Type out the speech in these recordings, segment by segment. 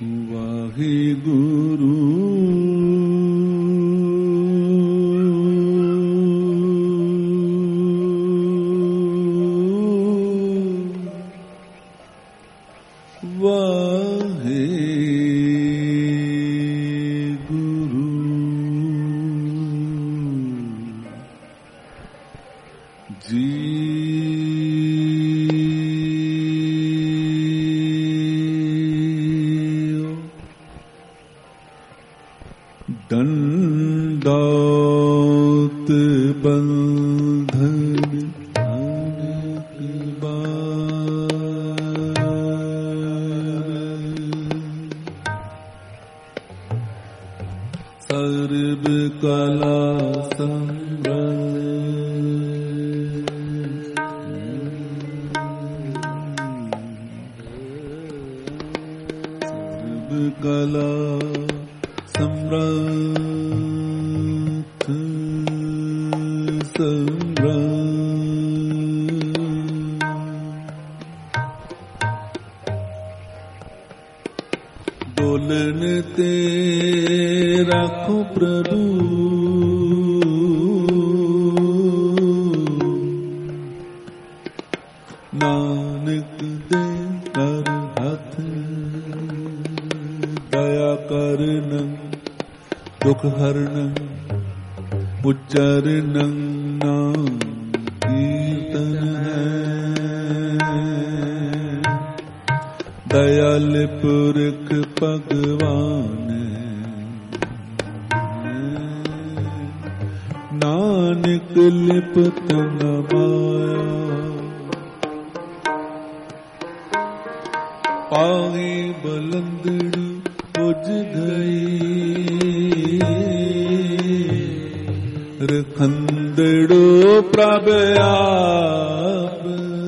ਵਾਹਿਗੁਰੂ ਦੰਡੌਤ ਬੰਧਨ ਸਰਬ ਕਲਾ ਕਲਾ ਸਮਰੱਥ ਡੋਲਨ ਤੇ ਰੱਖੋ ਪ੍ਰਭੂ ਨਾਨਕ ਦੇ ਕਰ ਹੱਥ ਦਇਆ ਕਰਨ ਦੁਖ ਹਰਨ ਉਚਰਨ ਨਾਮ ਕੀਰਤਨ ਹੈ ਦਇਆਲ ਪੁਰਖ ਭਗਵਾਨ ਨਾਨਕ ਲਿਪਤ ਨ ਮਾਇਆ ਪਾਹੀ ਬਲੰਦੜੀ ਪੁੱਜ ਗਈ ਰਖੰਦੜੋ ਪ੍ਰਭ ਆਪ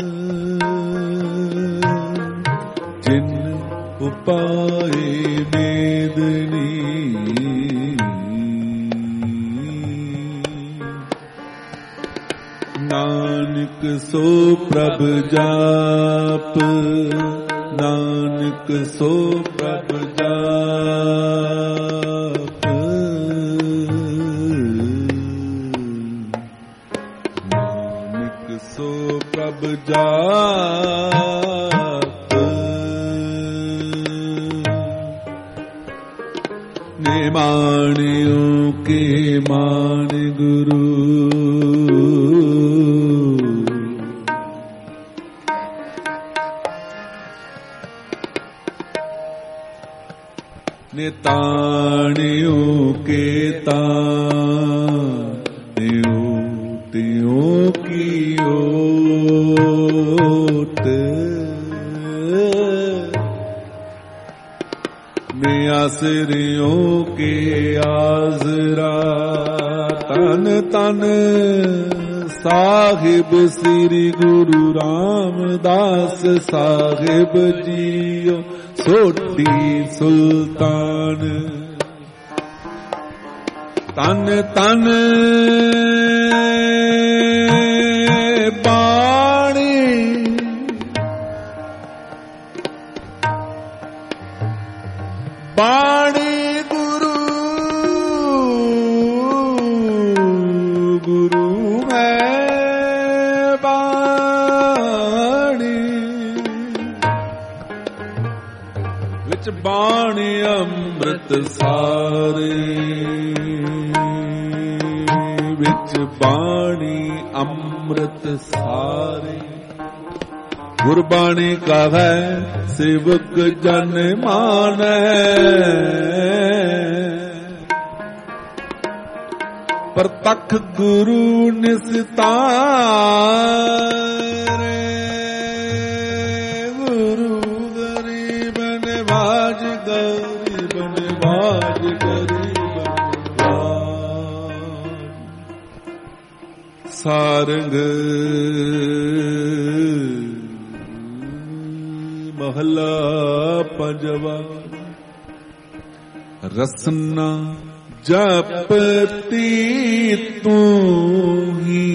ਜਿਨ ਉਪਾਏ ਵੇਦਨੀ ਨਾਨਕ ਸੋ ਪ੍ਰਭ ਜਾਪ ਨਾਨਕ ਸੋ ਪ੍ਰਭ ਜਾਪ ਨਾਨਕ ਸੋ ਪ੍ਰਭ ਜਾਪ ਨੇ ਮਾਣਿਓ ਕੇ ਮਾਣ ਗੁਰੂ ਨੇ ਤਾਣਿਓ ਕੇ ਤਾਣਿਓ ਤਿਉ ਕੀ ਓਟ ਨੇ ਆਸਰਿਓ ਕੇ ਆਜ਼ਰਾ ਤਨ ਤਨ ਸਾਹਿਬ ਸ੍ਰੀ ਗੁਰੂ ਰਾਮਦਾਸ ਸਾਹਿਬ ਜੀਓ ਸੋਢੀ ਸੁਲਤਾਨ ਤਨ ਤਨ ਬਾਣੀ ਬਾਣੀ ਗੁਰੂ ਗੁਰੂ ਹੈ ਬਾਣੀ ਵਿੱਚ ਬਾਣੀ ਅੰਮ੍ਰਿਤ ਸਾਰੇ ਵਿੱਚ ਬਾਣੀ ਅੰਮ੍ਰਿਤ ਸਾਰੇ ਗੁਰਬਾਣੀ ਕਹੈ ਸੇਵਕ ਜਨ ਮਾਨੈ ਪ੍ਰਤੱਖ ਗੁਰੂ ਨਿਸਤਾਰੇ ਗੁਰੂ ਗਰੀਬ ਨਿਵਾਜ ਗਰੀਬ ਨਿਵਾਜ ਗਰੀਬ ਸਾਰੰਗ ਮਹਲਾ ਪੰਜਵਾ ਰਸਨਾ ਜਪਤੀ ਤੂੰ ਹੀ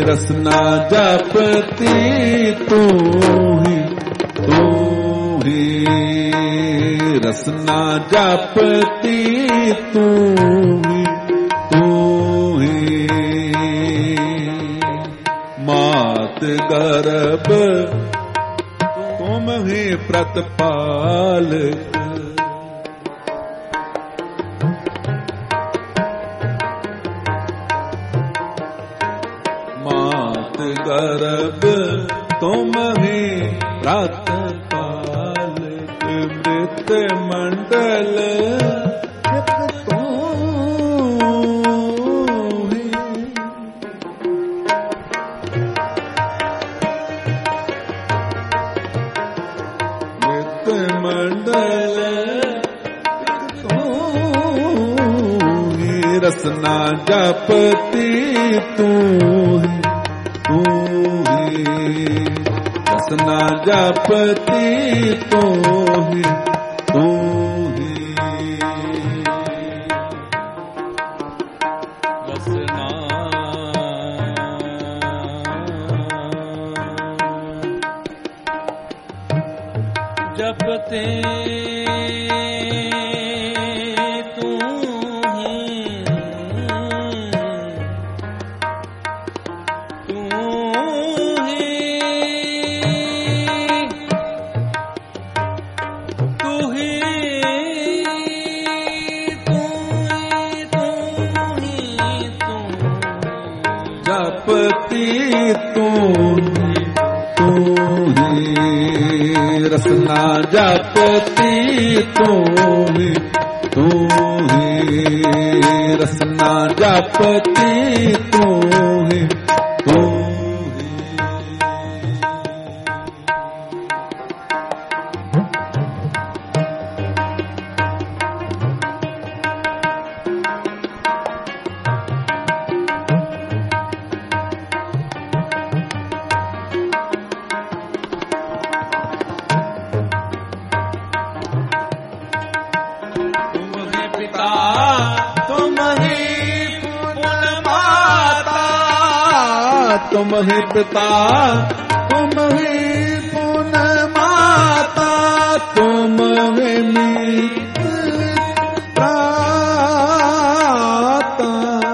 रसना जपती तू ही रसना जपती तू ही मात गर्भ तुम ही प्रतिपालक मात गर्भ तुम ही प्रतिपालक मृत मंडल रसना जपती तू ही रसना जपती तू ही रसना जपते जपती तू ही रसना जपती तू ही रसना जपती तू ही तुम ही पिता तुम ही पुन माता तुम ही त्राता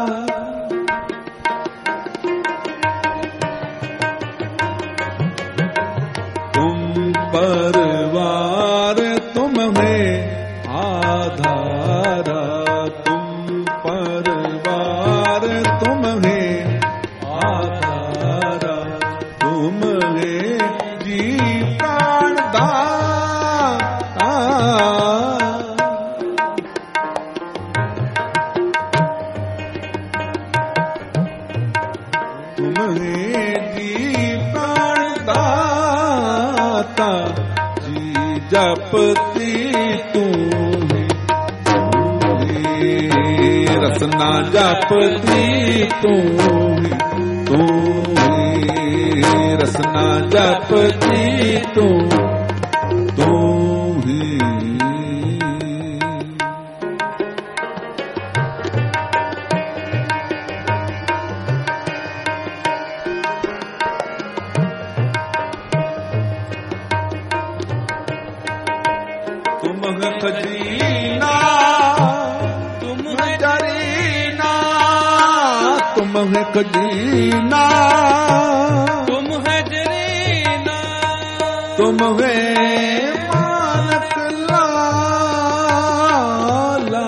तुम परवार तुम में आधारा तुम परवार तुम में जपती तू ही रसना जपती तू ही रसना जपती तू ही खजीना तुम जरीना तुम है खजीना तुम है जरीना तुम है मानक लाला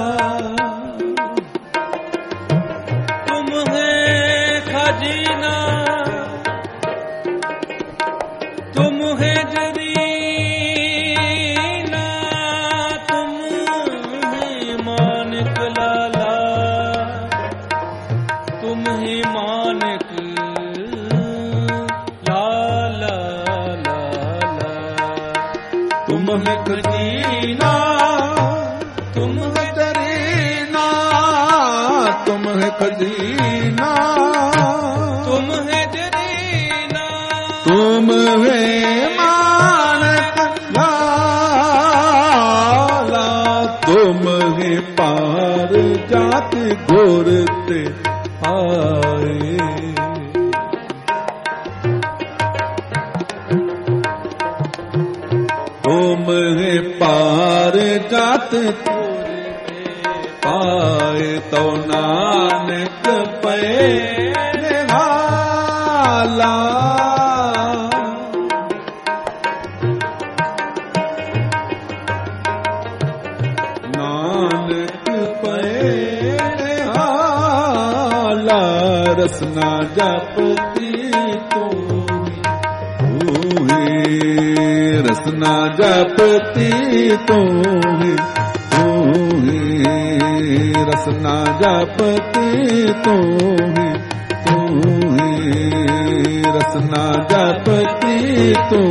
तुम है खजीना तुम है तुम है खजीना तुम है जरीना तुम है खजीना तुम है जरीना तुम है मानक लाला तुम है पार जात घोरते आए ਤੁਮ ਹੈ ਪਾਰ ਜਾਤ ਪਾਏ ਤੋ ਨਾਨਕ ਪਏ ਨਿਹਾਲਾ। ਨਾਨਕ ਪਏ ਨਿਹਾਲਾ ਰਸਨਾ ਜਪਤੀ ਤੂੰ ਰਸਨਾ ਜਪਤੀ ਤੂੰ ਰਸਨਾ ਜਪਤੀ ਤੂੰ ਰਸਨਾ ਜਪਤੀ ਤੂੰ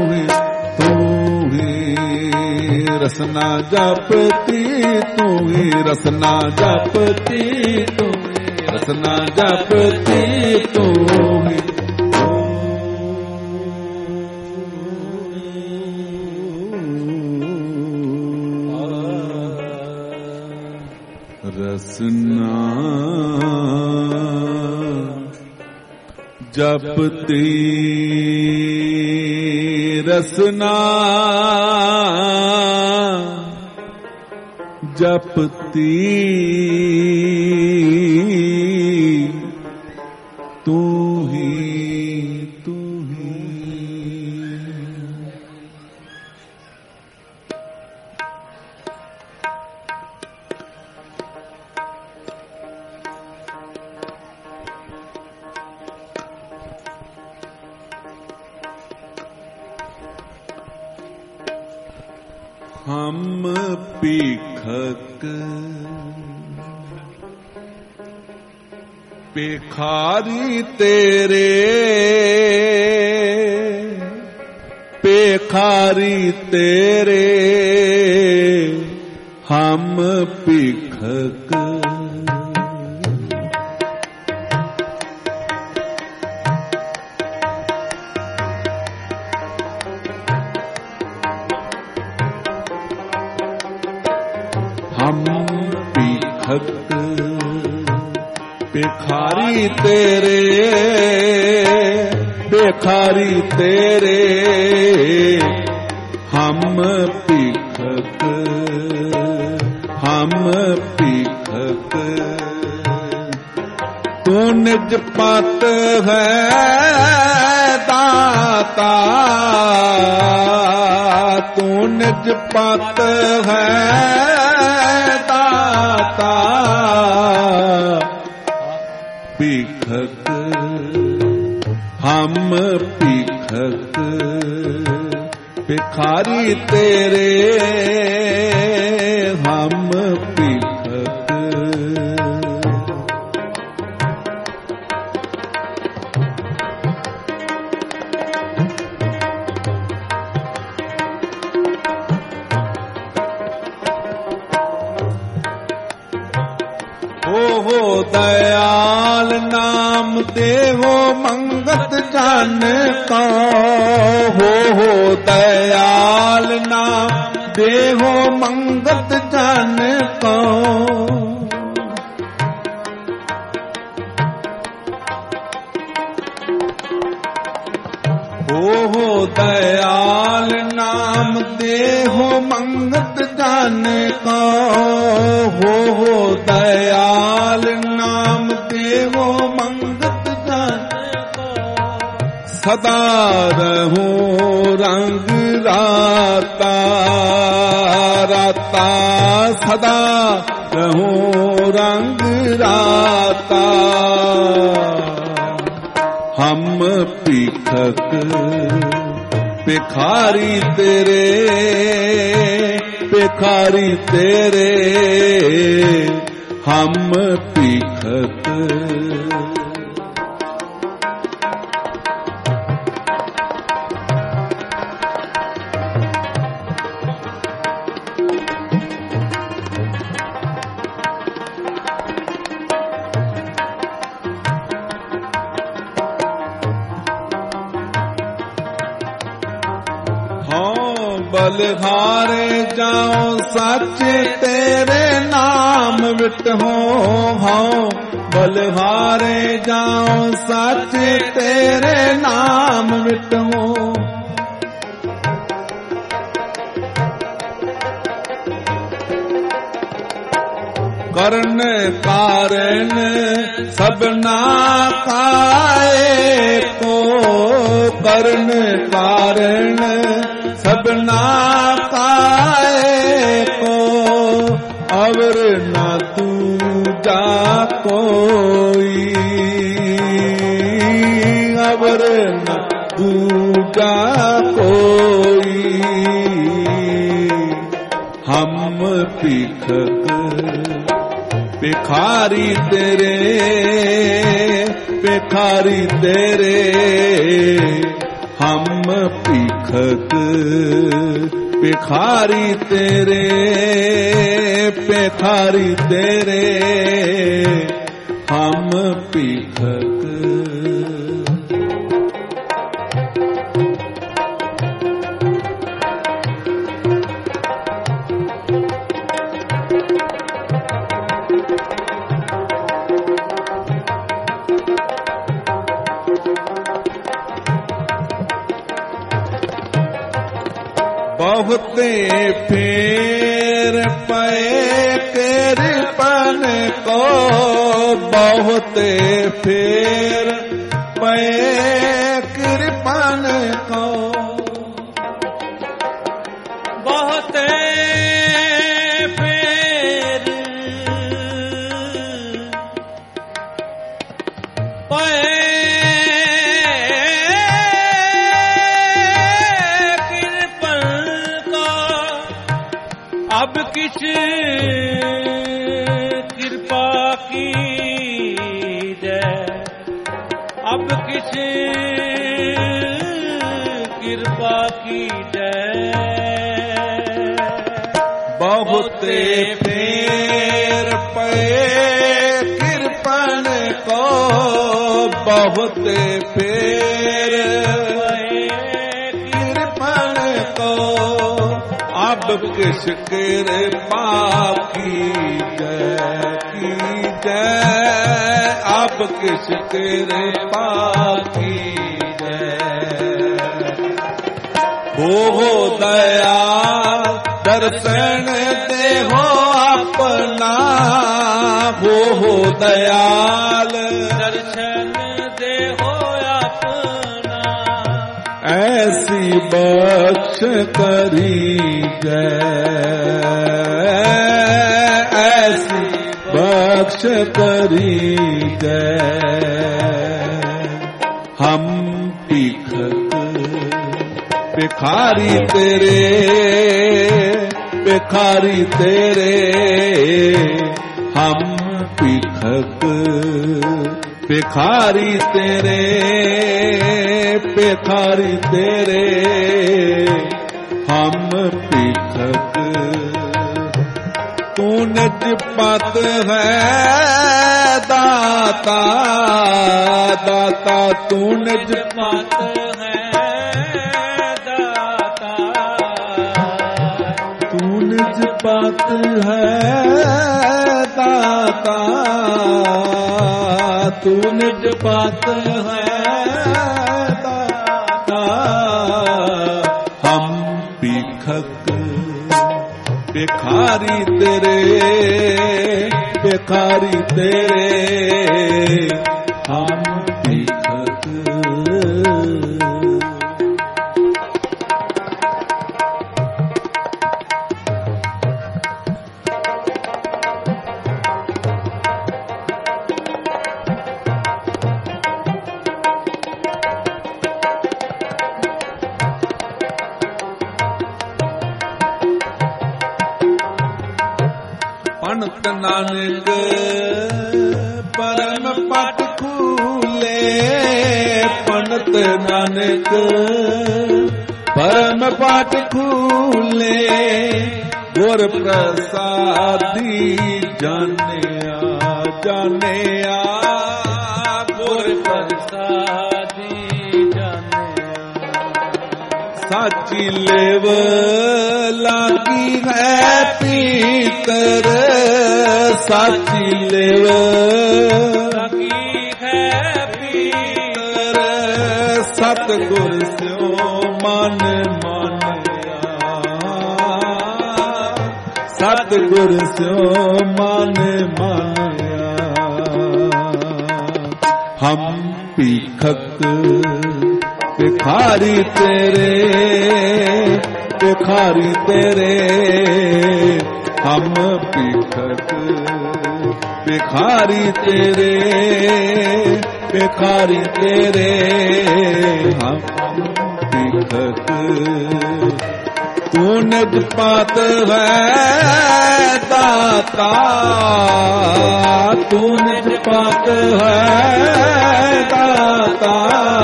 ਰਸਨਾ ਜਪਤੀ ਤੂੰ ਰਸਨਾ ਜਪਤੀ ਤੂੰ ਰਸਨਾ ਜਪਤੀ ਤੂੰ ਰਸਨਾ ਜਪਤੀ ਰਸਨਾ ਜਪਤੀ ਤੂੰ ਹੀ ਹਮ ਭੀਖਕ ਭਿਖਾਰੀ ਤੇਰੇ ਭਿਖਾਰੀ ਤੇਰੇ ਹਮ ਭੀਖਕ ਭਿਖਾਰੀ ਤੇਰੇ ਭਿਖਾਰੀ ਤੇਰੇ ਹਮ ਭਿਖਕ ਤੂੰ ਨਿਜ ਪਤ ਹੈ ਦਾਤਾ ਤੂੰ ਨਿਜ ਪਤ ਹੈ ਦਾਤਾ ਭਿਖਕ ਹਮ ਭਿਖਕ ਭਿਖਾਰੀ ਤੇਰੇ ਹਮ ਭਿਖਕ ਹੋ ਦਇਆਲ ਨਾਮ ਦੇਹੋ ਮੰਗਤ ਜਨ ਕੋ ਹੋ ਦਇਆਲ ਨਾਮ ਦੇਹੋ ਮੰਗਤ ਜਨ ਕੋ ਹੋ ਦਇਆਲ ਨਾਮ ਦੇਹੋ ਮੰਗਤ ਜਨ ਕੋ ਹੋ ਦਇਆਲ ਨਾਮ ਦੇਹੋ ਮੰਗਤ ਜਨ ਕੋ ਸਦਾ ਰਹੋ ਰੰਗ ਰਾਤਾ ਰਾਤਾ ਸਦਾ ਰਹੋ ਰੰਗ ਰਾਤਾ ਹਮ ਭਿਖਕ ਭਿਖਾਰੀ ਤੇਰੇ ਭਿਖਾਰੀ ਤੇਰੇ ਹਮ ਭਿਖਕ ਬਲਿਹਾਰੇ ਜਾਉ ਸੱਚ ਤੇਰੇ ਨਾਮ ਵਿਟ ਹੋ ਬਲਿਹਾਰੇ ਜਾਉ ਸੱਚ ਤੇਰੇ ਨਾਮ ਵਿਟ ਕਰਨ ਕਾਰਨ ਸਭਨਾ ਕਾਏ ਕੋ, ਕਰਨ ਕਾਰਨ ਸਭਨਾ ਕਾਏ ਕੋ, ਅਵਰ ਨਾ ਦੂਜਾ ਕੋਈ, ਅਵਰ ਨਾ ਦੂਜਾ ਕੋਈ। ਹਮ ਭਿਖਕ ਭਿਖਾਰੀ ਤੇਰੇ, ਭਿਖਾਰੀ ਤੇਰੇ, ਹਮ ਭਿਖਕ ਭਿਖਾਰੀ ਤੇਰੇ, ਭਿਖਾਰੀ ਤੇਰੇ, ਹਮ ਭਿਖਕ। बहुते फेर पए कृपन को, बहुते फेर पए कृपन को, बहुते फेर पए अब किस कृपा की जय, अब किस कृपा की जय। बहुते फेर पए कृपन को, बहुते फेर कृपन को, अब किस कृपा की जय, अब किस कृपा की जय। हो दया दर्शन दे हो अपना, हो दयाल दर्शन दे हो अपना, ऐसी बख्श करी जय, ऐसी बख्श करी जय। हम भीखक भिखारी तेरे, भिखारी तेरे, हम भीखक भिखारी तेरे, भिखारी तेरे, हम भीखक। तू निज पत है दाता, दाता तू निज पत है दाता, तू निज पत है दाता, तू निज पत है दाता। हम भीखक भिखारी तेरे, भिखारी तेरे, हम भीखक। पंत नानक परम पट खूले, पंत नानक परम पट खूले, गुर प्रसादी जानिया जानिया, गुर प्रसादी जानिया। साची लेव लागी है पीतर, साची लेव लागी है पीतर, सतगुर स्यो मन मानिया, सत सतगुर स्यो माने मानिया। हम भीखक भिखारी तेरे, भिखारी तेरे, हम भीखक भिखारी तेरे, भिखारी तेरे, हम भीखक। तू निज पात है दाता, तू निज पात है दाता,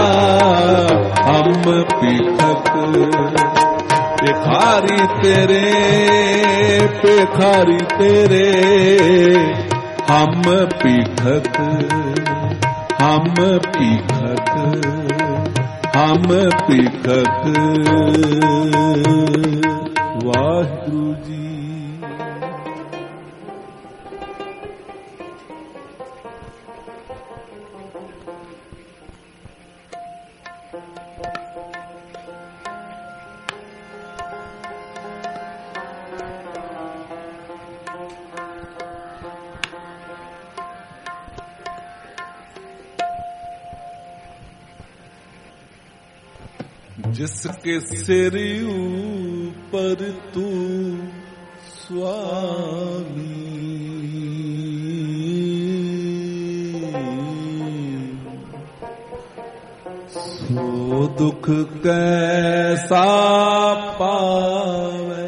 हम भीखक भिखारी तेरे, भिखारी तेरे, हम भीखक, हम भीखक, हम भीखक। वाहिगुरु जी। जिसके सिर ऊपर तू स्वामी, सो दुख कैसा पावे।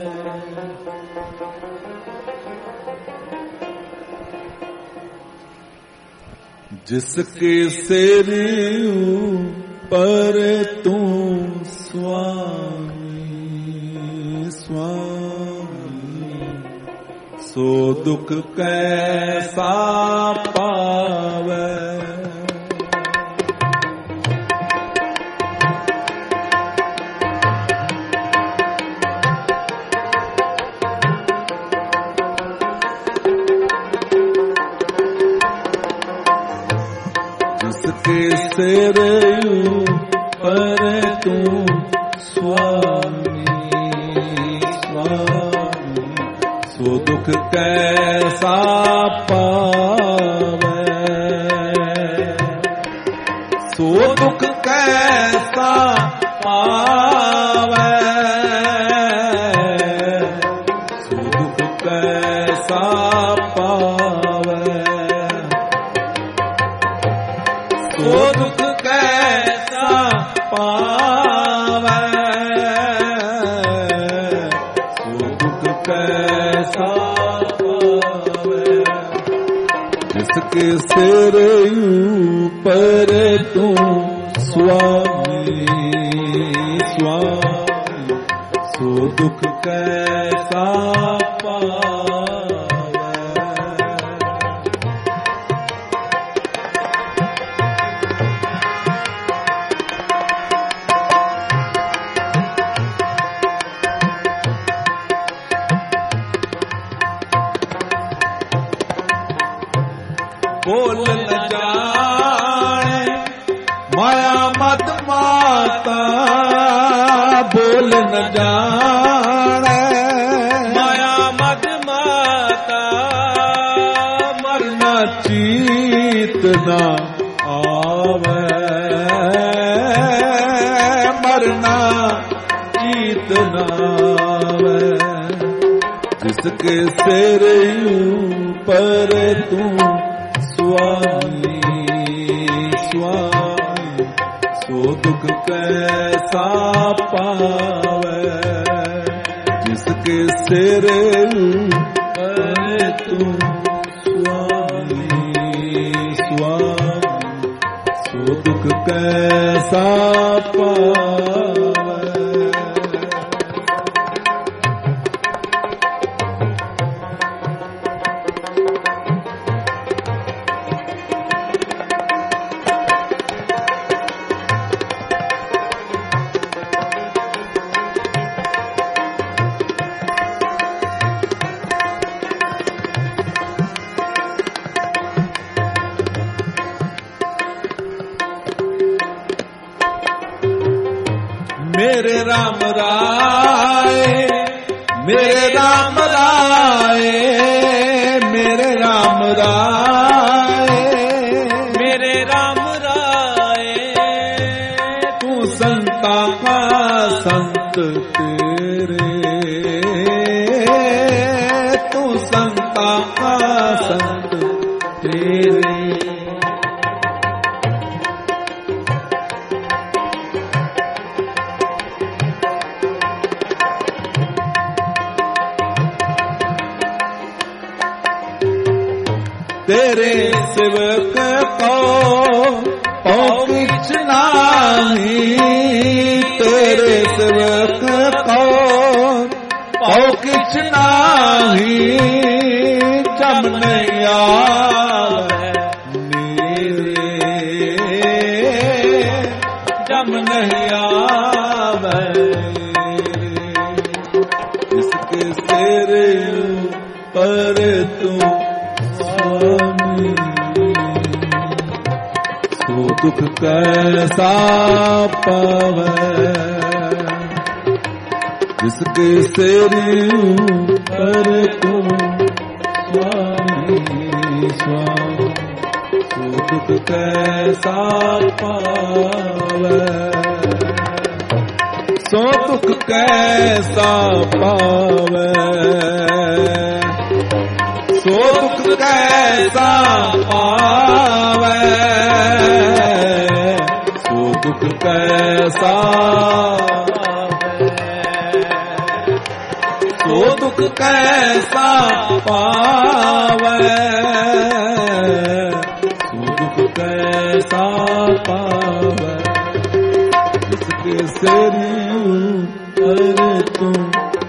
जिसके सिर पर तू स्वामी, स्वामी, सो दुख कैसा पावे। जिसके सिर पर तू स्वामी, स्वामी, सो दुख कैसा पावे, सो दुख कैसा पावे, सो दुख कैसा पावे, सो दुख कैसा पावे, सो दुख कैसा पावे। जिसके सिर ऊपर तू स्वामी, स्वामी, सो दुख कैसा पावे। बोल न जाने माया मत माता, बोल न जाने माया मत माता, मरना चीत न आवे, मरना चीत न आवे। जिसके सिर ऊपर तू स्वामी, स्वामी, सो दुख कैसा पावे। जिसके सिर ऊपर तू स्वामी, स्वामी, सो दुख कैसा पावे। मेरे राम राय, मेरे राम राय, ਰਾਏ ਮੇਰੇ ਰਾਮ ਰਾਏ ਮੇਰੇ ਰਾਮ ਰਾਏ ਤੂੰ ਸੰਤਾਂ ਕਾ ਸੰਤ ਤੇਰੇ ਤੂੰ ਸੰਤਾਂ ਕਾ ਸੰਤ ਤੇਰੇ तेरे सेवक को पौ किछ नाही तेरे सेवक को पौ किछ नाही जम नहीं आवे मेरे जम नहीं आवे इसके सिर पर तू सो दुख कैसा पावे जिसके सिर पर तुम स्वामी स्वामी सो दुख कैसा पावे सो दुख कैसा पावे सो दुख कैसा पावे सो दुख कैसा सो दुख कैसा पावे सो दुख कैसा पावे जिसके सिर पर तुम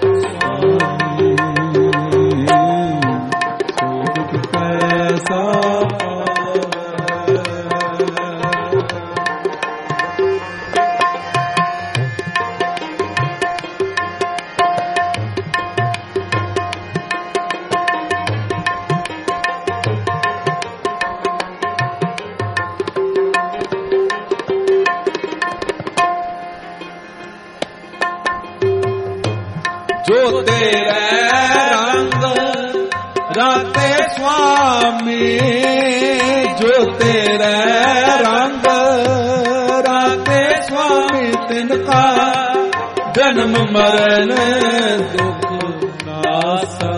जो तेरे रंग राते स्वामी जो तेरे रंग राते स्वामी तिनका जन्म मरण दुख नासा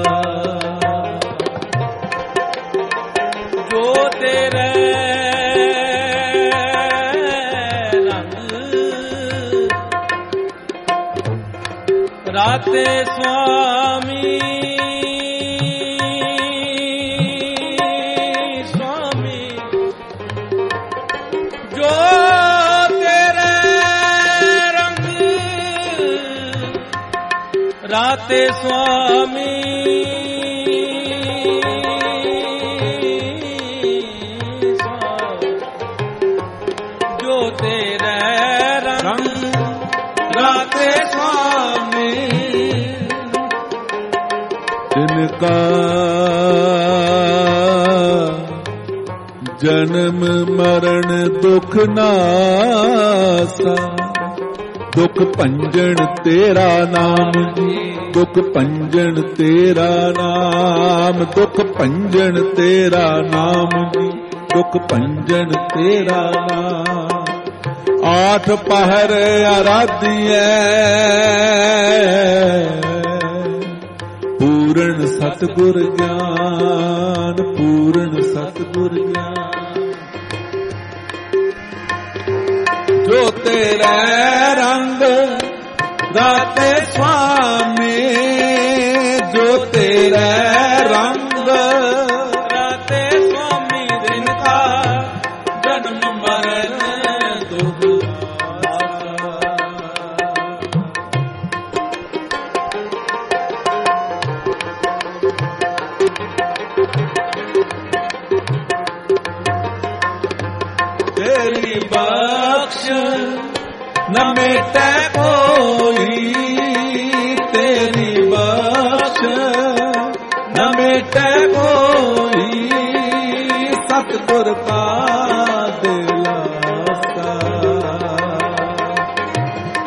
जो तेरे राते स्वामी स्वामी जो तेरे रंग राते स्वामी जो तेरे रंग राते स्वामी तिनका जन्म मरण दुख नासा दुख भंजन तेरा नाम दुख भंजन तेरा नाम दुख भंजन तेरा नाम दुख भंजन तेरा नाम आठ पहर आराधिए पूर्ण सतगुर ज्ञान पूर्ण सतगुर ज्ञान जो तेरा रंग राते स्वामी जो तेरा रंग राते स्वामी जिनका जन्म मरण दुख तेरी बख्श न मिटे कोई तेरी बख्श न मिटे कोई सतगुर का दिलासा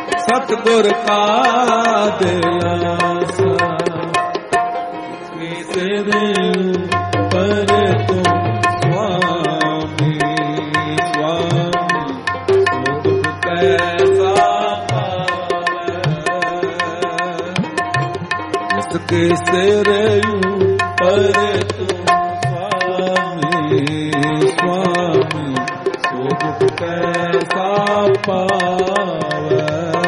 सतगुर का दिलासा जिसके सिर ऊपर तुम स्वामी स्वामी, सो दुख कैसा पावे।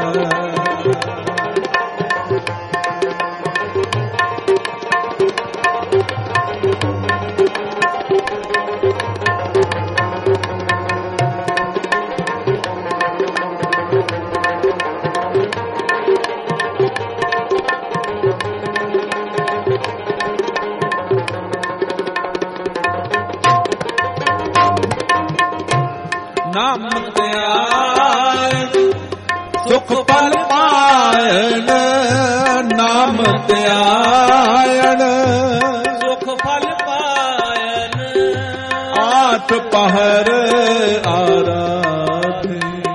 नाम त्याग सुख पल पायन, नाम त्याग सुख फल पायन, आठ पहर आराधे।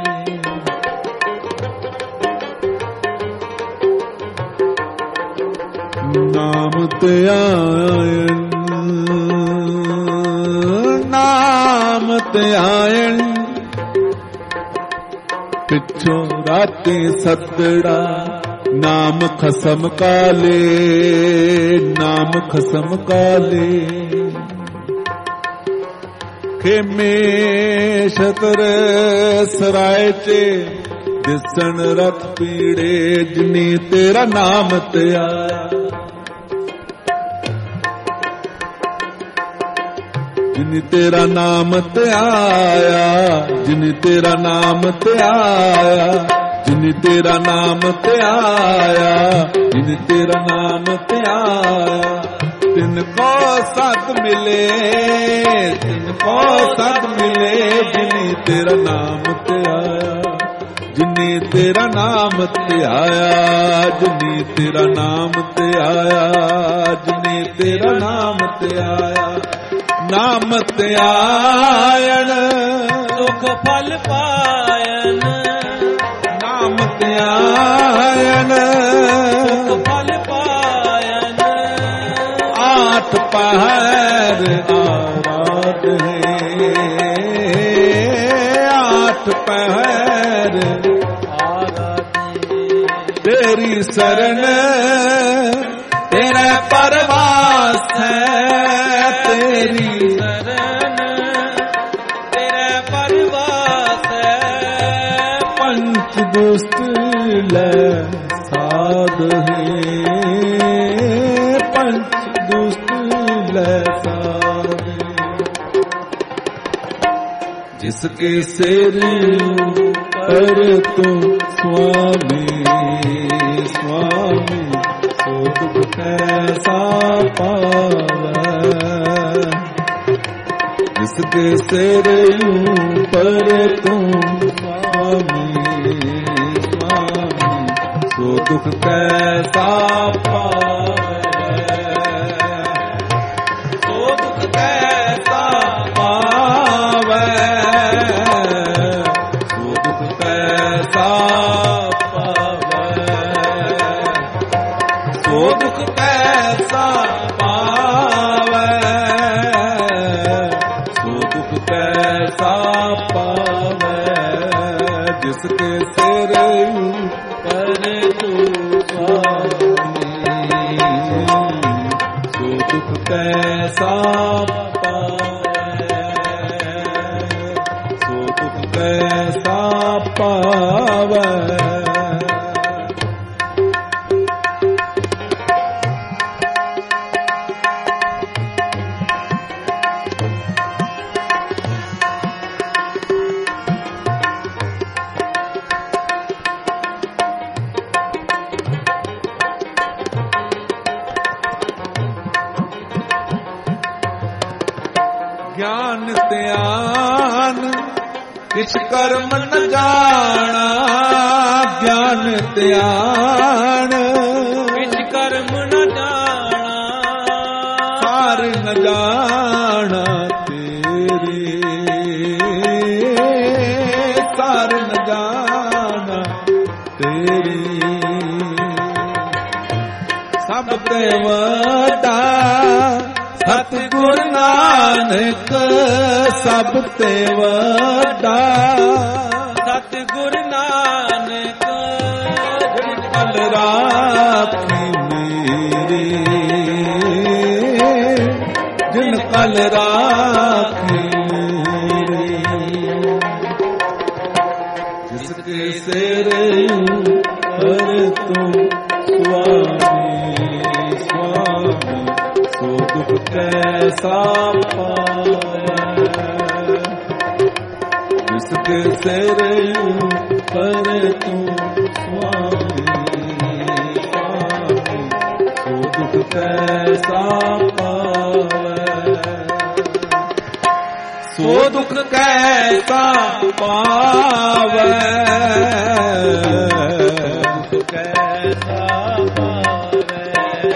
नाम त्याग नाम त्याग, पिछो राती सतड़ा नाम खसम काले, नाम खसम काले। खेमे छतर सराय चे दिसन रथ पीड़े, जिनी तेरा नाम ते आया। जिनी तेरा नाम ते आया, जिनी तेरा नाम ते आया, जिनी तेरा नाम ते आया, जिनी तेरा नाम ते आया। तिनको सत मिले, तिनको सत मिले, जिनी तेरा नाम ते आया, जिनी तेरा नाम ते आया, जिनी तेरा नाम ते आया, जिनी तेरा नाम ते आया। नाम त्यायन सुख फल पायन, नाम त्यायन सुख फल पायन, आठ पहर आराधे, आठ पहर आराधे। तेरी शरण तेरा परवास है, तेरी शरण तेरा परवास है। पंच दुष्ट ले साध है, पंच दुष्ट ले साध है। जिसके सिर पर तुम स्वामी स्वामी, सो दुख कैसा पावे। जिसके सिर पर तुम स्वामी स्वामी, सो दुख कैसा पावे। सो दुख कैसा पावे, सो दुख कैसा पावे, सो दुख कैसा पावे, सो दुख कैसा पावे। जिसके सिर पर तू स्वामी, सो दुख कैसा पावे, सो दुख कैसा पावे। ज्ञान त्यान किछ कर्म न जाना, ज्ञान त्यान किछ कर्म न जाना, सार न जाना तेरे, सार न जाना तेरे। सब ते वदा सतगुर नानक, सब ते वदा सतगुर नानक। पल राखी मेरी, ਪਲ ਰਾਖੀ ਜਿਸ ਕੇ ਸਿਰ ਪਰ ਤੂੰ ਸੁਆਮੀ ਸੁਆਮੀ ਸੋ ਦੁਖ ਕੈਸਾ ਪਾਇਆ ਜਿਸ ਕੇ ਸਿਰ ਪਰ ਤੂੰ ਸੁਆਮੀ ਸੁਆਮੀ ਸੋ ਦੁਖ ਕੈਸਾ ਪਾਇਆ ਸੋ ਦੁਖ ਕੈਸਾ ਪਾਵੈ ਦੁਖ ਕੈਸਾ ਪਾਵੈ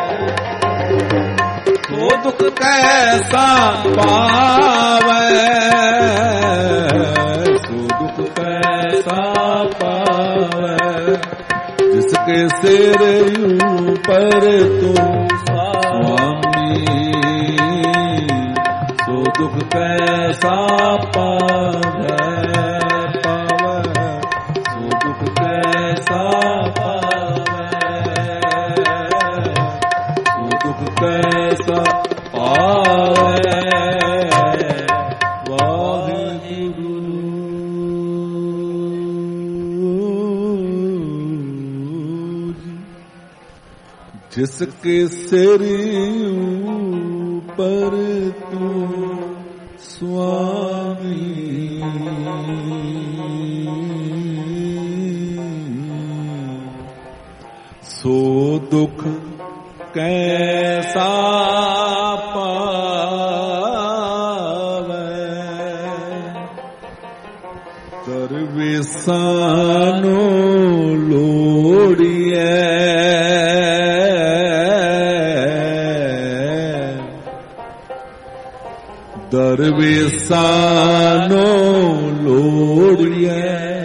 ਸੋ ਦੁਖ ਕੈਸਾ ਪਾਵੈ ਸੋ ਦੁਖ ਕੈਸਾ ਪਾਵੈ ਜਿਸ ਕੇ ਸਿਰ ਪਰ ਤੂੰ ਸੁਆਮੀ ਸੋ ਦੁਖ ਕੈਸਾ ਪਾਵੈ ਸੋ ਦੁਖ ਕੈਸਾ ਪਾਵੈ ਸੋ ਦੁਖ ਕੈਸਾ ਪਾਵੈ ਵਾਹਿਗੁਰੂ ਜਿਸ ਕੇ ਸਿਰ ਪਰ ਤੂੰ ਸੁਆਮੀ ਸੋ ਦੁਖ ਕੈਸਾ ਪਾਵੈ ਦਰਵੇਸਾਂ ਨੂੰ ਲੋੜੀਐ ਦਰਵੇਸਾਂ ਨੂੰ ਲੋੜੀਐ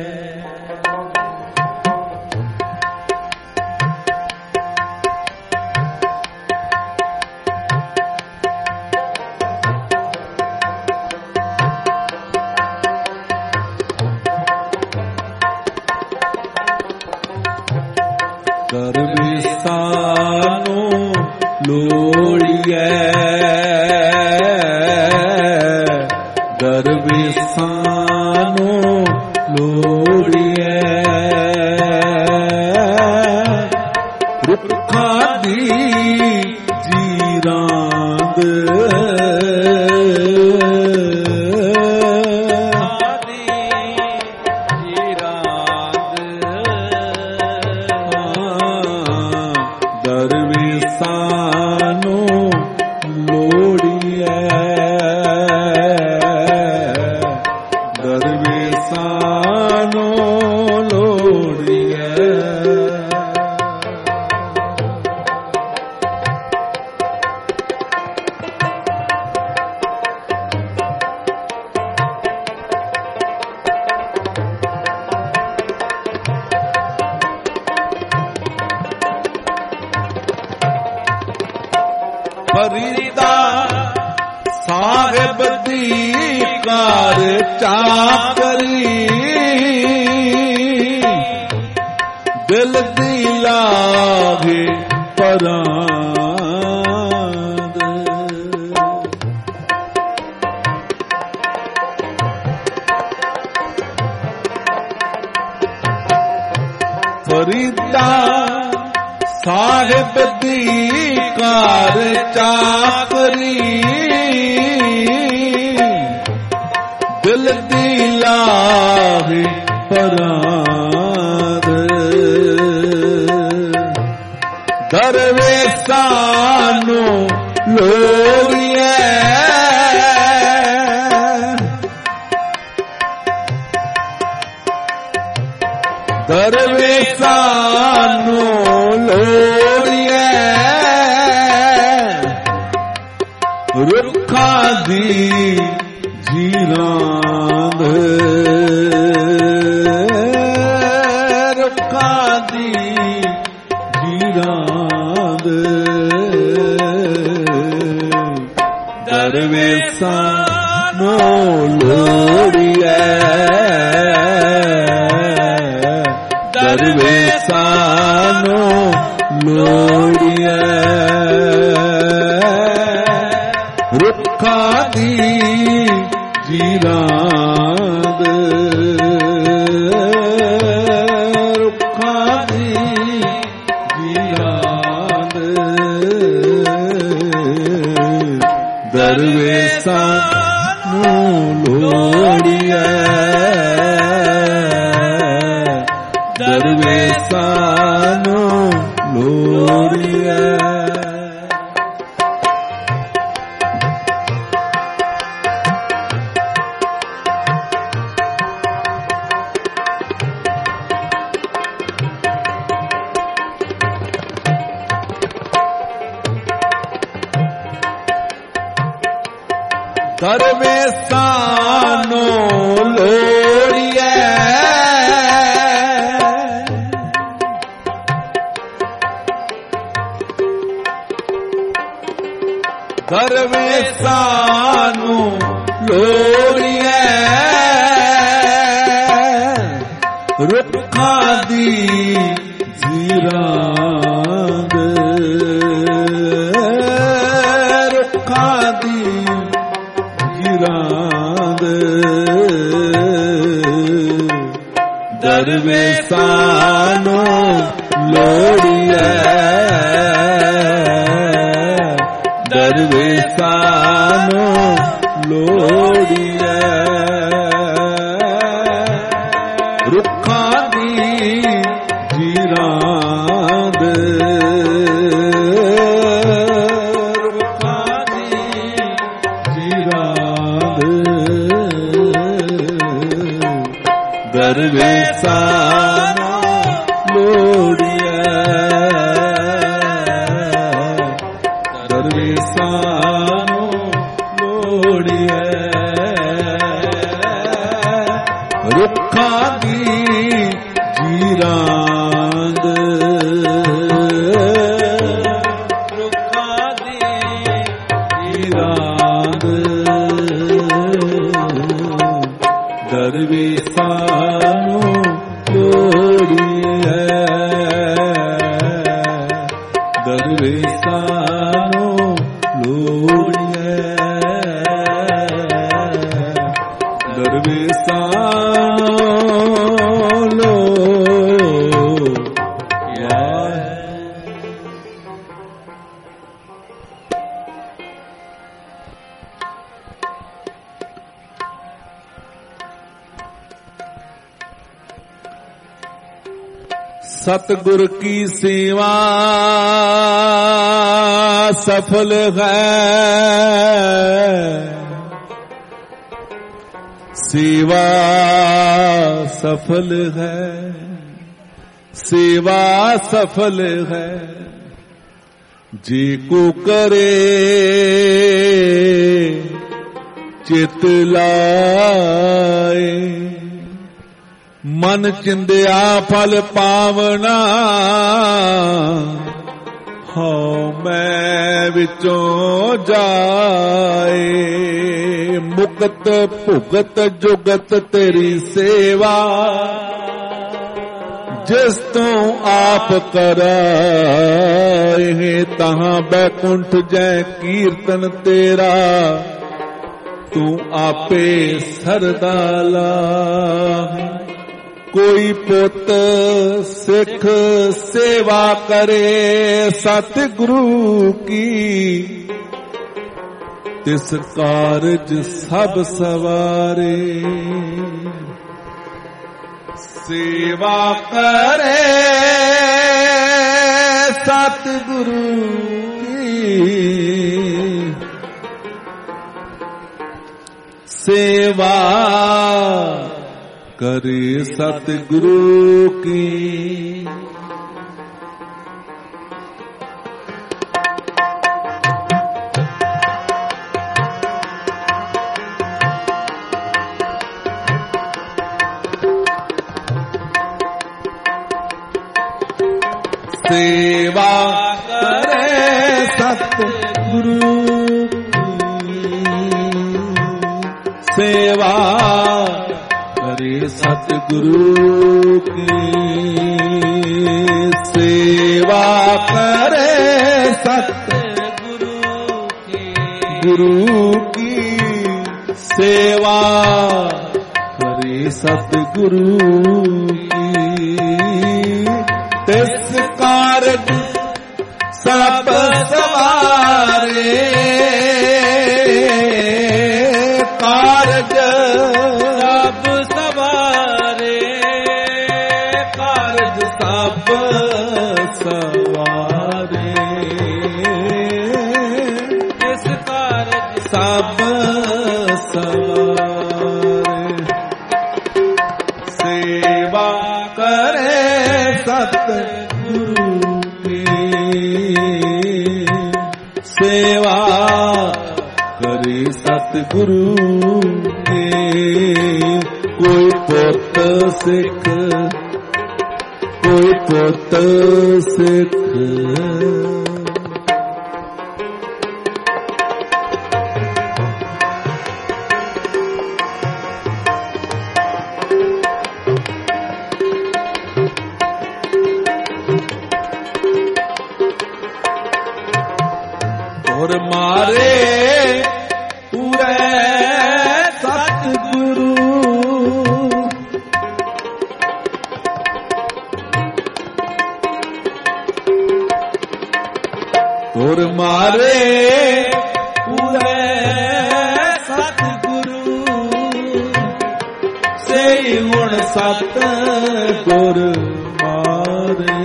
ਦਰਵੇਸਾਂ ਨੂੰ ਲੋੜੀਐ ਦਰਵੇਸਾਂ ਨੂੰ ਲੋੜੀਐ ਰੁੱਖਾਂ ਦੀ ਜੀਰਾਂਦ ਦਰਵੇਸਾਂ ਨੂੰ ਲੋੜੀਐ ਦਰਵੇਸਾਂ ਨੂੰ ਲੋੜੀਐ ਫਰੀਦਾ ਸਾਹਿਬ ਦੀ ਕਾਰ ਚਾਕਰੀ ਦਿਲ ਦੀ ਲਾਗੇ ਪਰਾਂਦ ਫਰੀਦਾ ਸਾਹਿਬ ਦੀ ਕਾਰ ਚਾਕਰੀ ਦਿਲ ਦੀ ਲਾਹੇ ਪਰਾਂਦ ਦਰਵੇਸਾਂ ਨੂੰ ਲੋੜੀਐ ਦਰਵੇਸਾਂ ਨੂੰ ਲੋੜੀਐ ਰੁੱਖਾਂ ਦੀ ਜੀਰਾਂਦ ਰੁੱਖਾਂ ਦੀ ਜੀਰਾਂਦ ਦਰਵੇਸਾਂ ਨੂੰ ਲੋੜੀਐ ਦਰਵੇਸਾਂ ਨੂੰ ਲੋੜੀਐ ਰੁੱਖ ਜੀਰਾਂਦ ਰੁੱਖਾਂ ਦੀ ਜੀਰਾਂਦ ਦਰਵੇਸਾਂ ਨੂੰ ਲੋੜੀਐ ਦਰਵੇਸਾਂ ਨੂੰ ਲੋੜੀਐ ਦਰਵੇਸਾਂ ਨੂੰ ਲੋੜੀਐ ਦਰਵੇਸਾਂ ਨੂੰ ਲੋੜੀਐ ਰੁੱਖਾਂ ਦੀ ਜੀਰਾਂਦ ਰੁੱਖਾਂ ਦੀ ਜੀਰਾਂਦ ਦਰਵੇਸਾਂ ਨੂੰ ਲੋੜੀਐ ਦਰਵੇਸਾਂ ਨੂੰ ਲੋੜੀਐ ਰੁੱਖਾਂ ਦੀ ਜੀਰਾਂਦ ਰੁੱਖਾਂ ਦੀ ਜੀਰਾਂਦ ਦਰਵੇਸਾਂ ਨੂੰ ਲੋੜੀਐ ਦਰਵੇਸਾਂ ਨੂੰ ਲੋੜੀਐ ਰੁੱਖਾਂ ਦੀ ਜੀਰਾਂਦ ਰੁੱਖਾਂ ਦੀ ਜੀਰਾਂਦ ਦਰਵੇਸਾਂ ਨੂੰ ਲੋੜੀਐ ਦਰਵੇਸਾਂ ਨੂੰ ਲੋੜੀਐ ਦਰਵੇਸਾਂ सतगुर की सेवा सफल है सेवा सफल है सेवा सफल है जी को करे चित लाए मन चिंदिया फल पावना हो मैं विचों जाए मुकत भुगत जुगत तेरी सेवा जिस तू आप कराए तहां बैकुंठ जय कीर्तन तेरा तू आपे सरदाला कोई पुत सिख सेवा करे सतगुरु की तिस कारज सब सवारे सेवा करे सतगुरु की सेवा करे सतगुरु की सेवा करे सतगुरु सेवा करे सतगुरु की सेवा करे सतगुरु की सेवा करे सतगुरु की तिस कारज सब सवारे कारज सब सवारे कारज सब सवारे इस कारज सब सवारे सेवा करे सतगुरु की सेवा करे सतगुरु की कोई पुत सिख कोई पुत सिख और मारे पूरे सतगुरु और मारे पूरे सतगुरु से गुण सतगुर मारे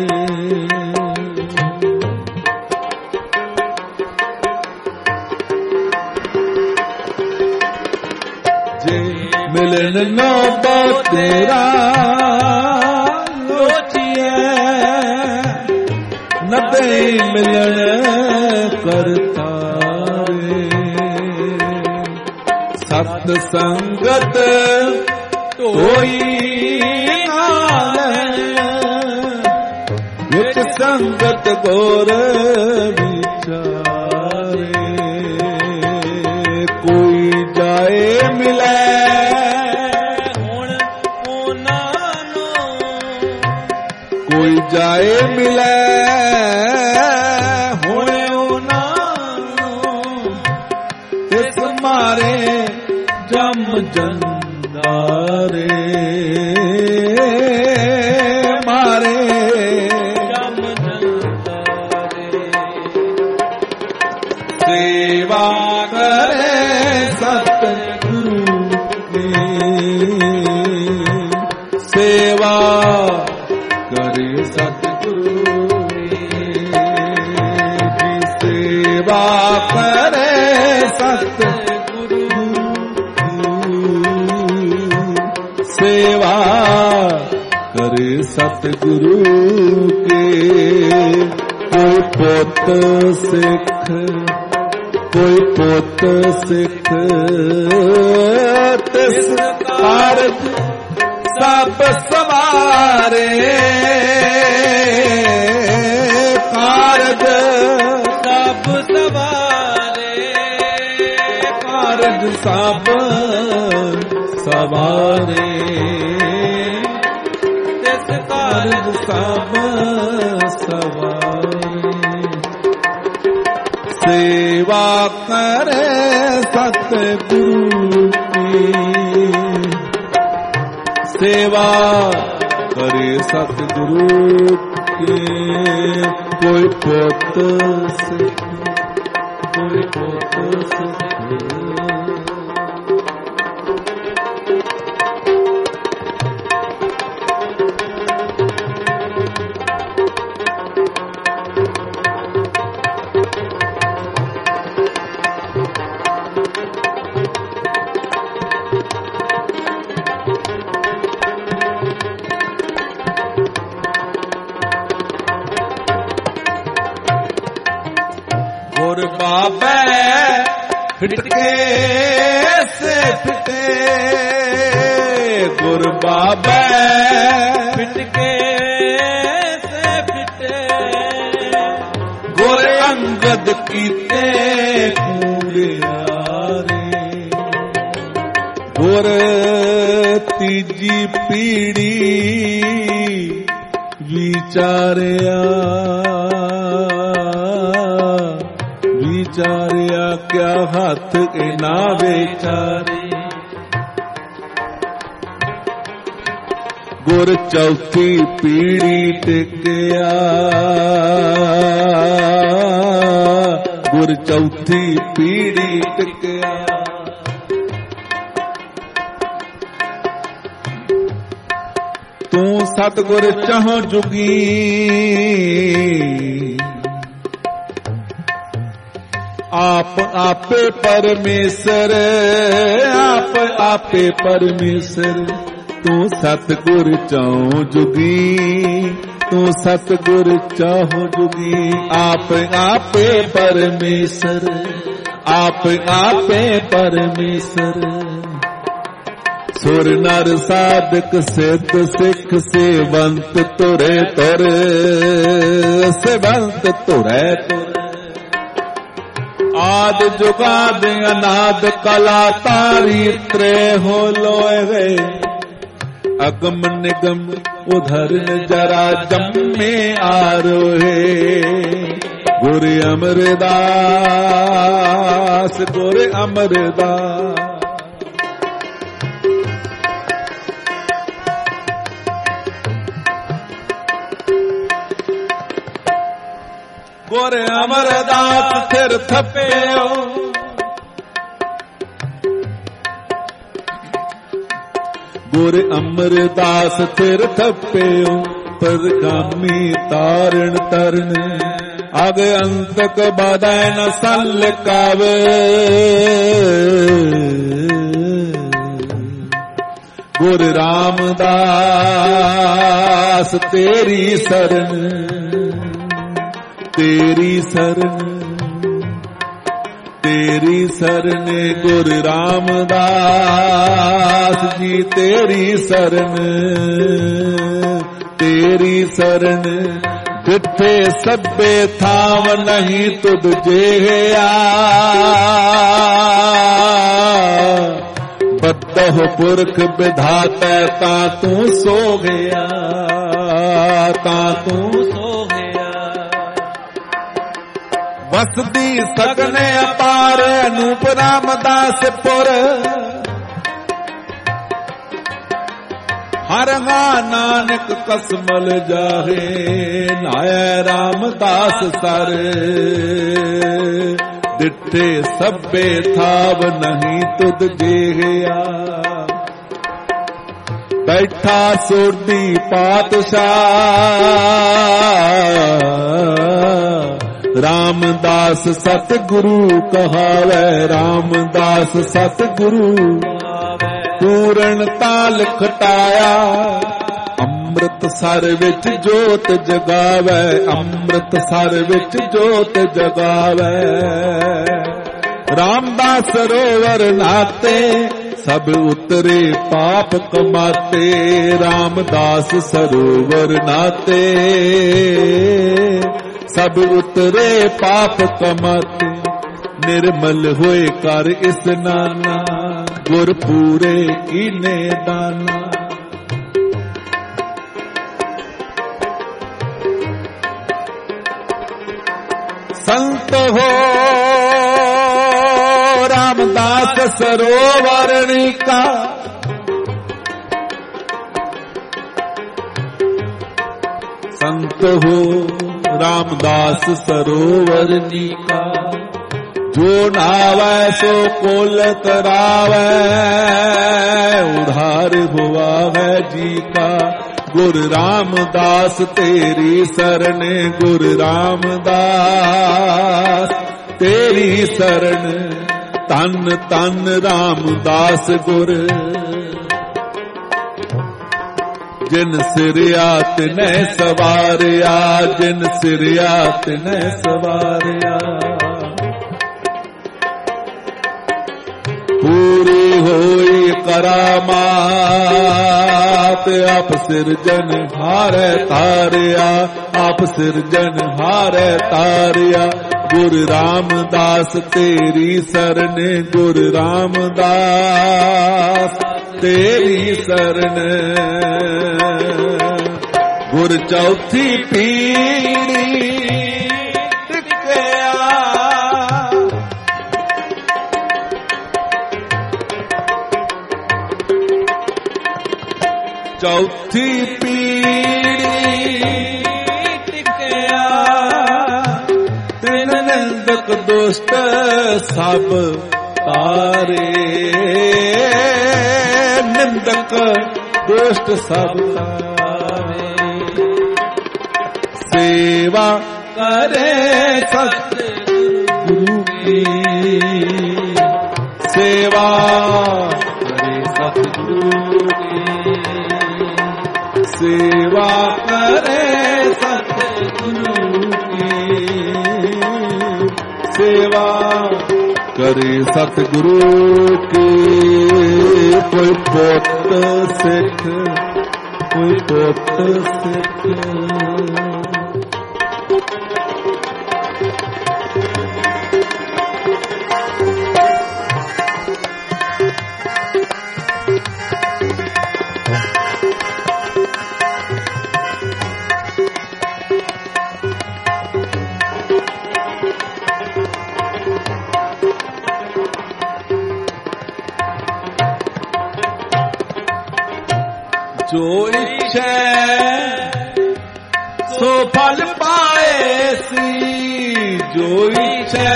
मिलन नो तेरा लोचिए नबे मिलन करता रे सत संगत कोई नाल विच संगत गोर विचारे कोई जाए मिले कोई जाए मिले हुणे इस मारे जम जंदारे मारे जम जंदारे सेवा करे सतगुरु की सेवा करे सतगुरु की सेवा करे सतगुरु सेवा करे सतगुरु के कोई पुत सिख कोई पुत सिख तिस कारज सब सवारे कारज सब सवारे कारज सब सवारे इस कारज सब सवारे सेवा करे सतगुरु की सेवा करे सतगुरु के कोई पुत सिख कोई पुत सिख गुर बाबे फिटके से फिटे गुर बाबे फिटके से फिटे गुर अंगद कीते पूरे गुर तीजी पीढ़ी विचारिया विचारिया क्या हाथ इना बेचारे ਗੁਰ ਚੌਥੀ ਪੀੜੀ ਟਿਕਿਆ, ਗੁਰ ਚੌਥੀ ਪੀੜੀ ਟਿਕਿਆ। ਤੂੰ ਸਤਿਗੁਰ ਚਾਹੋ ਜੁਗੀ, ਆਪ ਆਪੇ ਪਰਮੇਸ਼ਰ, ਆਪ ਆਪੇ ਪਰਮੇਸ਼ਰ। ਤੂੰ ਸਤਿਗੁਰ ਚਾਹੋ ਜੁਗੀ, ਤੂੰ ਸਤਿਗੁਰ ਚਾਹੋ ਜੁਗੀ। ਆਪ ਆਪੇ ਪਰਮੇਸ਼ਰ, ਆਪ ਆਪੇ ਪਰਮੇਸ਼ਰ। ਸੁਰ ਨਰ ਸਾਧਕ ਸਿੱਧ ਸਿੱਖ ਸੇਵੰਤ ਤੁਰੇ ਤੁਰ, ਸੇਵੰਤ ਤੁਰੇ ਤੁਰ। ਆਦ ਜੁਗਾਦ ਅਨਾਦ ਕਲਾ ਤਾਰੀ ਤ੍ਰੇ ਹੋ ਲੋਏ ਗਏ। ਅਗਮ ਨਿਗਮ ਉਧਰ ਜਰਾ ਜੰਮੇ ਆਰੋਹੇ। ਗੁਰ ਅਮਰਦਾਸ, ਗੁਰ ਅਮਰਦਾਸ। ਗੁਰ ਅਮਰਦਾਸ ਸਿਰ ਥੱਪਿਓ, ਗੁਰ ਅਮਰਦਾਸ ਸਿਰ ਥੱਪਿਓ। ਪਰਗਾਮੀ ਤਾਰਨ ਤਰਨ, ਅਗ ਅੰਤਕ ਬਾਧੈ ਨ ਸਲਕਾਵੇ। ਗੁਰ ਰਾਮਦਾਸ ਤੇਰੀ ਸਰਨ, ਤੇਰੀ ਸਰਨ, ਤੇਰੀ ਸਰਨ। ਗੁਰ ਰਾਮਦਾਸ ਜੀ ਤੇਰੀ ਸਰਨ, ਤੇਰੀ ਸਰਨ। ਜਿੱਥੇ ਸਭੇ ਥਾਵ ਨਹੀਂ ਤੁਧ ਜਿਹਾ, ਬਦਹੁ ਪੁਰਖ ਵਿਧਾਤੈ ਤਾਂ ਤੂੰ ਸੋ ਗਿਆ, ਤਾਂ ਤੂੰ ਸੋ ਗਿਆ। ਵਸਦੀ ਸਗਨ ਅਪਾਰ ਅਨੂਪ ਰਾਮਦਾਸ ਪੁਰ। ਹਰਗਾ ਨਾਨਕ ਕਸਮਲ ਜਾਹੇ, ਨਾਇ ਰਾਮਦਾਸ ਸਰ। ਡਿਠੇ ਸਭੇ ਥਾਵ ਨਹੀਂ ਤੁਧ ਜਿਹਾ, ਬੈਠਾ ਸੋਢੀ ਪਾਤਸ਼ਾਹ। ਰਾਮਦਾਸ ਸਤਿਗੁਰੂ ਕਹਾਵੇ, ਰਾਮਦਾਸ ਸਤਿਗੁਰੂ। ਪੂਰਨ ਤਾਲ ਖਟਾਇਆ, ਅੰਮ੍ਰਿਤਸਰ ਵਿੱਚ ਜੋਤ ਜਗਾਵੇ, ਅੰਮ੍ਰਿਤਸਰ ਵਿੱਚ ਜੋਤ ਜਗਾਵੇ। ਰਾਮਦਾਸ ਸਰੋਵਰ ਨਾਤੇ, ਸਭ ਉਤਰੇ ਪਾਪ ਕਮਾਤੇ। ਰਾਮਦਾਸ ਸਰੋਵਰ ਨਾਤੇ, ਸਭ ਉਤਰੇ ਪਾਪ ਕਮਾਤੇ। ਨਿਰਮਲ ਹੋਏ ਕਰ ਇਸਨਾਨਾ, ਗੁਰ ਪੂਰੇ ਕੀਨੇ ਦਾਨਾ। ਸੰਤ ਹੋ ਰਾਮਦਾਸ ਸਰੋਵਰਣਿਕਾ। ਸੰਤ ਹੋ ਰਾਮਦਾਸ ਸਰੋਵਰਣਿਕਾ। ਜੋ ਨਾਵੈ ਸੋ ਕੋਲ ਤਰਾਵੈ, ਉਧਾਰ ਹੋਵਾਵੈ ਜੀ ਕਾ। ਗੁਰ ਰਾਮਦਾਸ ਤੇਰੀ ਸਰਨ, ਗੁਰ ਰਾਮਦਾਸ ਤੇਰੀ ਸਰਨ। ਧੰਨ ਧੰਨ ਰਾਮਦਾਸ ਗੁਰ, ਜਿਨ ਸਿਰਿਆ ਤਿਨੈ ਸਵਾਰਿਆ, ਜਿਨ ਸਿਰਿਆ ਤਿਨੈ ਸਵਾਰਿਆ। ਪੂਰੀ ਹੋਈ ਕਰਾਮਾਤ, ਆਪ ਸਿਰਜਨ ਹਾਰੈ ਤਾਰਿਆ, ਆਪ ਸਿਰਜਨ ਹਾਰੈ ਤਾਰਿਆ। ਗੁਰ ਰਾਮਦਾਸ ਤੇਰੀ ਸਰਨ, ਗੁਰ ਰਾਮਦਾਸ ਤੇਰੀ ਸਰਨ। ਗੁਰ ਚੌਥੀ ਪੀੜੀ ਟਿਕਿਆ, ਚੌਥੀ ਪੀੜੀ ਟਿਕਿਆ ਤਿਨ ਨਿੰਦਕ ਦੁਸ਼ਟ ਸਭ ਤਾਰੇ ਨਿੰਦਕ ਦੁਸ਼ਟ ਸਭ ਤਾਰੇ ਸੇਵਾ ਕਰੇ ਸਤਿਗੁਰੂ ਕੀ ਸੇਵਾ ਕਰੇ ਸਤਿਗੁਰੂ ਕੀ ਸੇਵਾ ਕਰੇ ਸਤਿਗੁਰੂ ਕੀ ਸੇਵਾ ਕਰੇ ਸਤਿਗੁਰੂ ਕੀ ਕੋਈ ਪੁੱਤ ਸਿੱਖ ਕੋਈ ਪੁੱਤ ਸਿੱਖ ਜੋ ਇੱਛੈ ਸੋ ਫਲ ਪਾਏ ਸੀ ਜੋ ਇੱਛੈ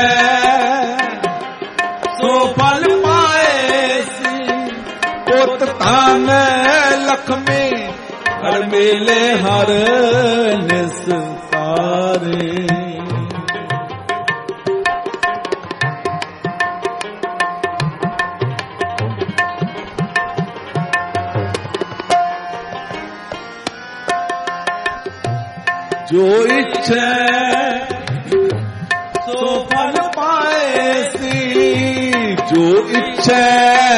ਸੋ ਫਲ ਪਾਏ ਸੀ ਪੁੱਤ ਧਨ ਲਖਮੀ ਹਰ ਮੇਲੇ ਹਰ ਨਿਸਤਾਰੇ ਜੋ ਇੱਛੈ ਸੋ ਫਲ ਪਾਏ ਸੀ ਜੋ ਇੱਛੈ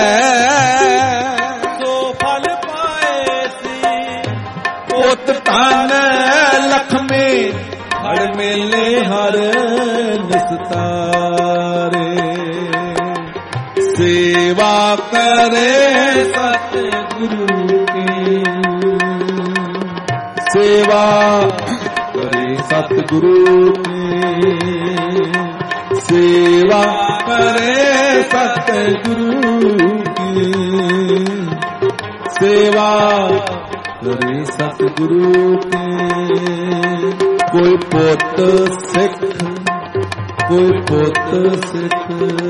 ਸੋ ਫਲ ਪਾਏ ਸੀ ਪੁੱਤ ਧਨ ਲਖਮੀ ਹਰ ਮੇਲੇ ਹਰ ਨਿਸਤਾਰੇ ਸੇਵਾ ਕਰੇ ਸਤਿਗੁਰੂ ਕੀ ਸੇਵਾ ਸਤਿਗੁਰੂ ਕੀ ਸੇਵਾ ਕਰੇ ਸਤਿਗੁਰੂ ਕੀ ਸੇਵਾ ਕਰੇ ਸਤਿਗੁਰੂ ਕੀ ਕੋਈ ਪੁੱਤ ਸਿੱਖ ਕੋਈ ਪੁੱਤ ਸਿੱਖ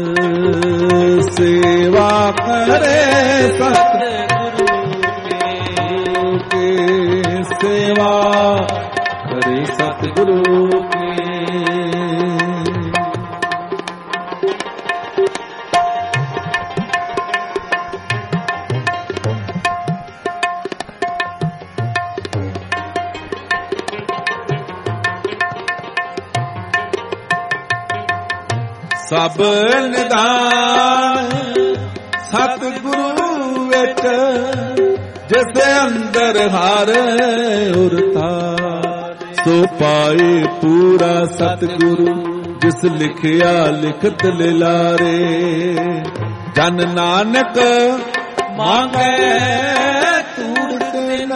ਸੇਵਾ ਕਰੇ ਸਤਿਗੁਰੂ ਕੀ ਸੇਵਾ ਕਰੇ ਸਤਿਗੁਰੂ ਕੀ ਸਭ ਨਿਦਾਨ ਸਤਿਗੁਰੂ ਵਿੱਚ ਜਿਸ ਅੰਦਰ ਹਰ ਉਰਤਾ ਸੋ ਪਾਏ ਪੂਰਾ ਸਤਿਗੁਰੂ ਜਿਸ ਲਿਖਿਆ ਲਿਖਤ ਲਿਲਾਰੇ ਜਨ ਨਾਨਕ ਮੰਗੈ ਤੂਰਤ ਨ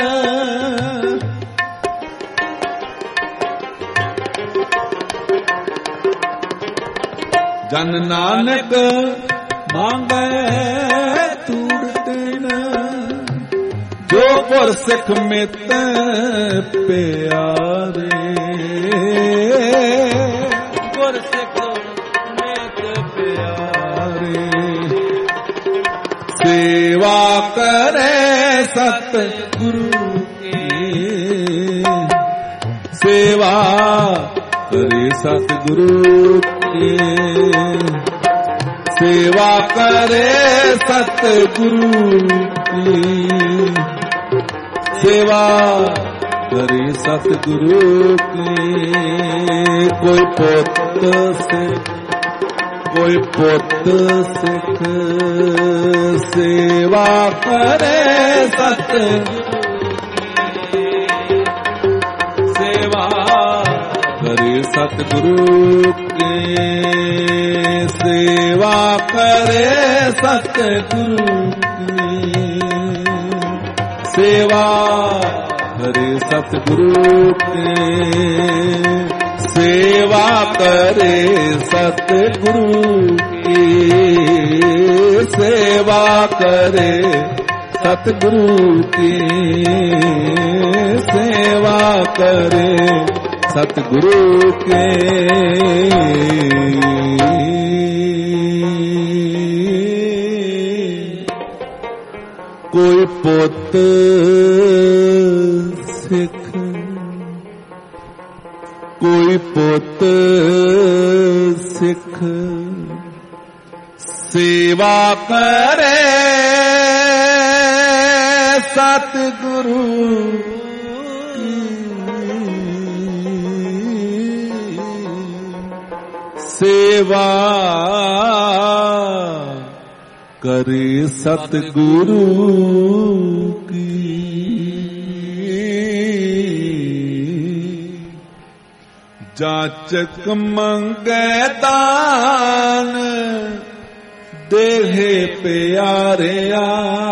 ਜਨ ਨਾਨਕ ਮੰਗੈ ਤੂਰਤ ਨ ਜੋ ਪੁਰ ਸਿੱਖ ਮਿਤ ਪਿਆਰੇ ਗੁਰ ਸਿੱਖ ਮਿਤ ਪਿਆਰੇ ਸੇਵਾ ਕਰੇ ਸਤਿਗੁਰੂ ਕੀ ਸੇਵਾ ਕਰੇ ਸਤਿਗੁਰੂ ਕੀ ਸੇਵਾ ਕਰੇ ਸਤਿਗੁਰੂ ਕੀ ਸੇਵਾ ਕਰੇ ਸਤਿਗੁਰੂ ਕੀ ਕੋਈ ਪੁੱਤ ਸਿੱਖ ਕੋਈ ਪੁੱਤ ਸਿੱਖ ਸੇਵਾ ਕਰੇ ਸਤਿਗੁਰੂ ਸੇਵਾ ਕਰੇ ਸਤਿਗੁਰੂ ਕੀ ਸੇਵਾ ਕਰੇ ਸਤਿਗੁਰੂ ਕੀ ਸੇਵਾ ਕਰੇ ਸਤਿਗੁਰੂ ਕੀ ਸੇਵਾ ਕਰੇ ਸਤਿਗੁਰੂ ਕੀ ਸੇਵਾ ਕਰੇ सतगुरु की सेवा करे सतगुरु के कोई पुत सिख कोई पुत सिख सेवा करे सतगुरु सेवा करे सतगुरु की जाचक मंगे दान देहे प्यारिया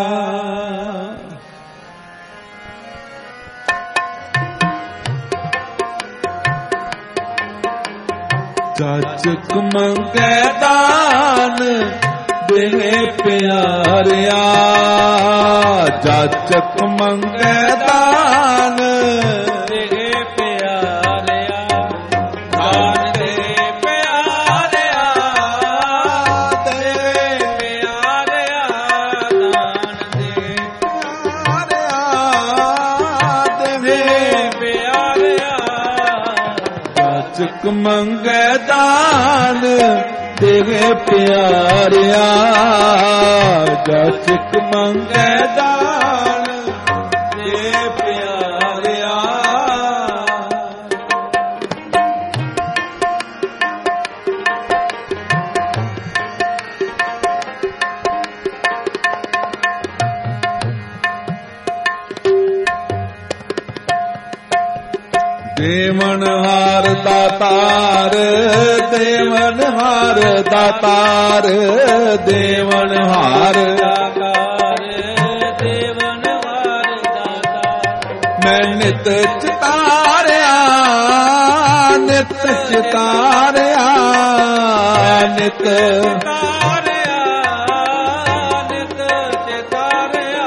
जाचक मंगे दान देहे प्यारिया जाचक मंगे दान देहे प्यारिया दान दे प्यारिया देहे प्यारिया दान दे प्यारिया जाचक मंगे दान देवे प्यारिया जाचक मंगे दान दे प्यारिया देवन हार दातार देवन हार दातार देवन हार दातार देवन हार दातार मैं नित चितारिया नित चितारिया नित तारिया नित चितारिया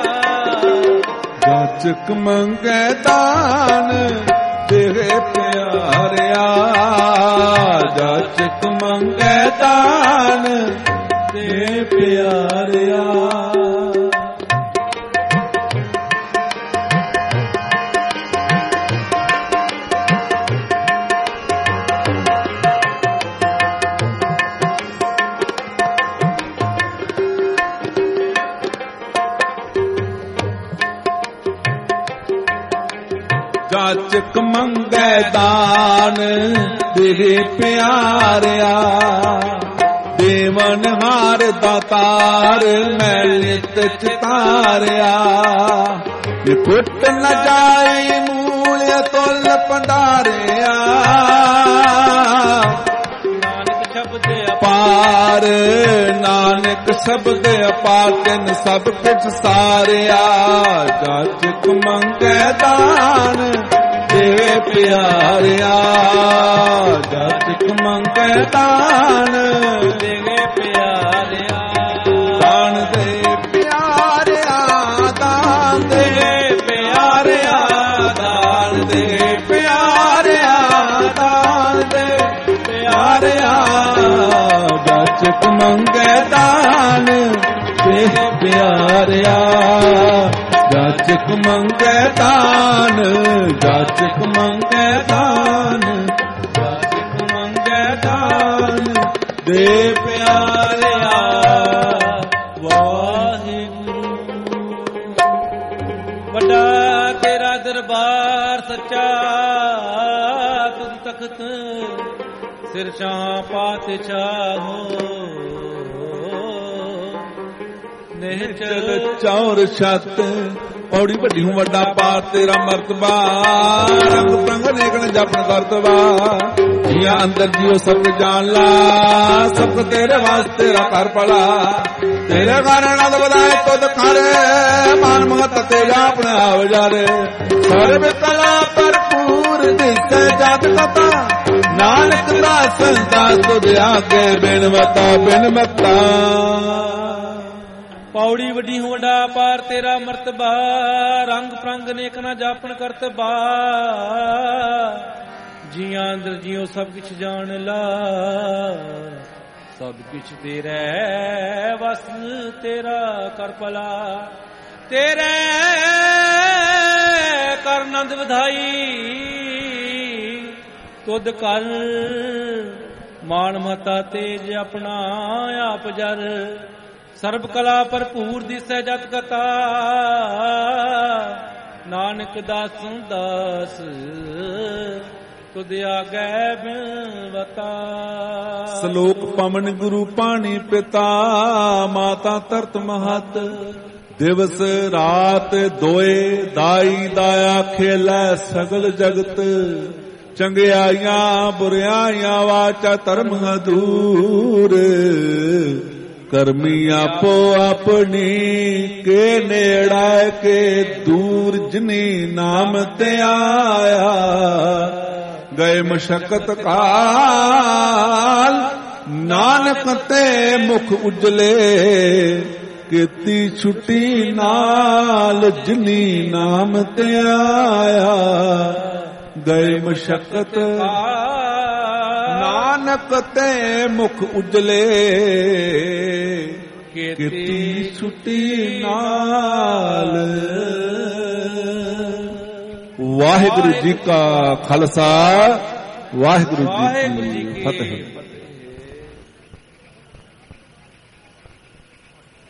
जाचक मंगे दान देवे प्यारिया जाचक मंगे दान दे प्यारिया जाचक मंगे दान देहे प्यारिया देवन हार दातार मैं नित चितारिया ये फुट न जाए मूल तुल पंडारिया नानक शब्द पार नानक शब्द अपार तिन सब कुछ सारिया जाचक मंगे दान देवे प्यारिया जाचक मंगे दान देवे प्यारिया दान दे प्यारिया दान दे प्यारिया दान दे प्यारिया दान दे प्यारिया जाचक मंगे दान दे प्यारिया जाचक मंगे दान जाचक मंगे दान जाचक मंगे दान दे प्यारिया वाहिगुरु ਵੱਡਾ ਤੇਰਾ ਦਰਬਾਰ ਸੱਚਾ ਤੁਧ ਤਖਤ ਸਿਰ ਸ਼ਾਹ ਪਾਤਸ਼ਾਹ ਹੋ ਨਿਹਚਲ ਚੌਰ ਛੱਤ ਪੌੜੀ ਵੱਡੀ ਹੂੰ ਵੱਡਾ ਪਾਰ ਤੇਰਾ ਮਰਤਬਾ ਰੰਗ ਪ੍ਰੰਗ ਨੇਕਣ ਜਪਨ ਕਰਤਵਾ ਜੀਆਂ ਅੰਦਰ ਜੀਓ ਸਭ ਜਾਣ ਲਾ ਸਭ ਤੇਰੇ ਵਾਸਤੇ ਰਾ ਕਰ ਪਲਾ ਤੇਰੇ ਕਾਰਨ ਅਦ ਬਦਾਏ ਤੁਧ ਕਰ ਮਾਨ ਮਹਤ ਤੇਰਾ ਆਪਣਾ ਆਵਜਾਰੇ ਸਰਬ ਕਲਾ ਭਰਪੂਰ ਦਿਸੇ ਜਗ ਕਤਾ ਨਾਨਕ ਦਾ ਸੰਤਾ ਤੁਧ ਆਗੇ ਬਿਨ ਮਤਾ ਪੌੜੀ ਵੱਡੀ ਹੋ ਵੱਡਾ ਪਾਰ ਤੇਰਾ ਮਰਤਬਾ, ਰੰਗ ਪ੍ਰੰਗ ਨੇਕ ਨਾ ਜਾਪਣ ਕਰਤਬਾ, ਜੀਆਂ ਅੰਦਰ ਜਿਉ ਸਭ ਕਿਛ ਜਾਣ ਲਾ, ਸਭ ਕਿਛ ਤੇਰਾ ਵਸ ਤੇਰਾ ਕਰ ਭਲਾ, ਤੇਰੇ ਕਰ ਆਨੰਦ ਵਧਾਈ, ਤੁਧ ਕਰ ਮਾਨ ਮਤਾ ਤੇਜ ਆਪਣਾ ਆਪ ਜਰ, ਸਰਬ ਕਲਾ ਭਰਪੂਰ ਦਿਸੈ ਜਤ ਕਥਾ, ਨਾਨਕ ਦਾਸੁ ਦਾਸ ਤੁਧ ਆਗੈ ਬਿਨਵਤਾ। ਸ਼ਲੋਕ ਪਵਨ ਗੁਰੂ ਪਾਣੀ ਪਿਤਾ, ਮਾਤਾ ਤਰਤ ਮਹਤ, ਦਿਵਸ ਰਾਤ ਦੋਏ ਦਾਈ ਦਾਇਆ ਖੇਲੈ ਸਗਲ ਜਗਤ, ਚੰਗਿਆਈਆਂ ਬੁਰਿਆਈਆਂ ਵਾਚਾ ਧਰਮ ਹਦੂਰ, ਕਰਮੀ ਆਪੋ ਆਪਣੀ ਕੇ ਨੇੜਾ ਕੇ ਦੂਰ, ਜਿਨੀ ਨਾਮ ਤੇ ਆਇਆ ਗਏ ਮਸ਼ਕਤ ਕਾਲ, ਨਾਨਕ ਤੇ ਮੁਖ ਉਜਲੇ ਕੀਤੀ ਛੁੱਟੀ ਨਾਲ, ਜਿਨੀ ਨਾਮ ਤੇ ਆਇਆ ਗਏ ਮਸ਼ਕਤ, ਨਾਨਕ ਤੇ ਮੁਖ ਉਜਲੇ ਕੀਤੀ ਛੁੱਟੀ ਨਾਲ। ਵਾਹਿਗੁਰੂ ਜੀ ਕਾ ਖਾਲਸਾ, ਵਾਹਿਗੁਰੂ ਜੀ ਕੀ ਫਤਿਹ।